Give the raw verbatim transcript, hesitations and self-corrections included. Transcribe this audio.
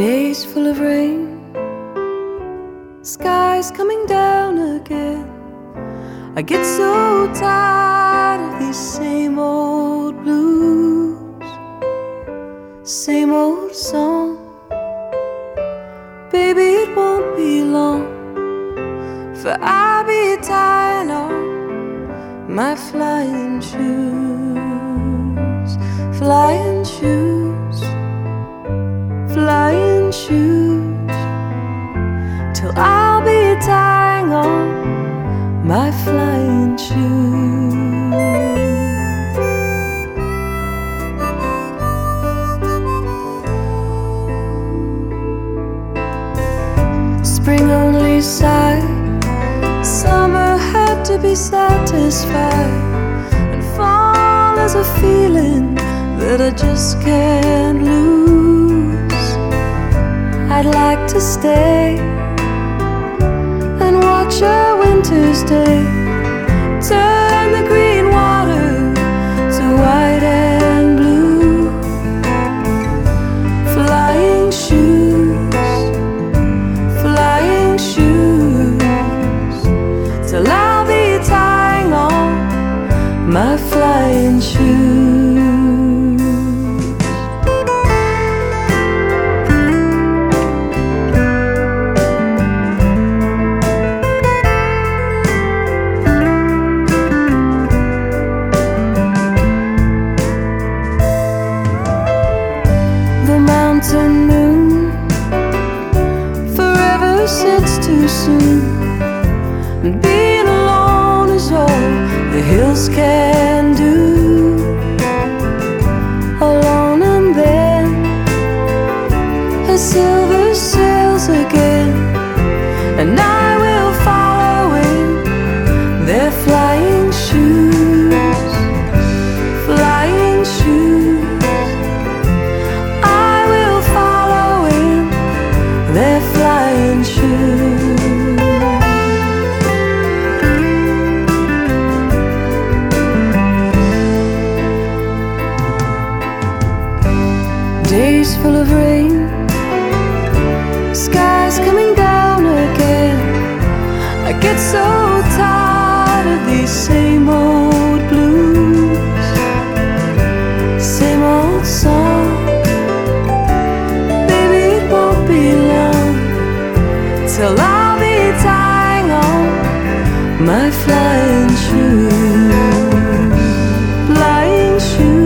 Days full of rain, skies coming down again. I get so tired of these same old blues, same old song. Baby, it won't be long for I'll be tying on my flying shoes, flying shoes, flying shoes, till I'll be tying on my flying shoes. Spring only sighed, summer had to be satisfied, and fall is a feeling that I just can't lose. I'd like to stay and watch a winter's day turn the green water to white and blue. Flying shoes, flying shoes, till I'll be tying on my flying shoes. Mountain moon forever sits too soon, and being alone is all the hills can do. Alone, and then a silver sails again, and I will follow in their flying shoes, flying shoes. They're flying shoes. Days full of rain, skies coming down again. I get so tired of these same old blues, same old songs. Till I'll be tying on my flying shoes, flying shoes.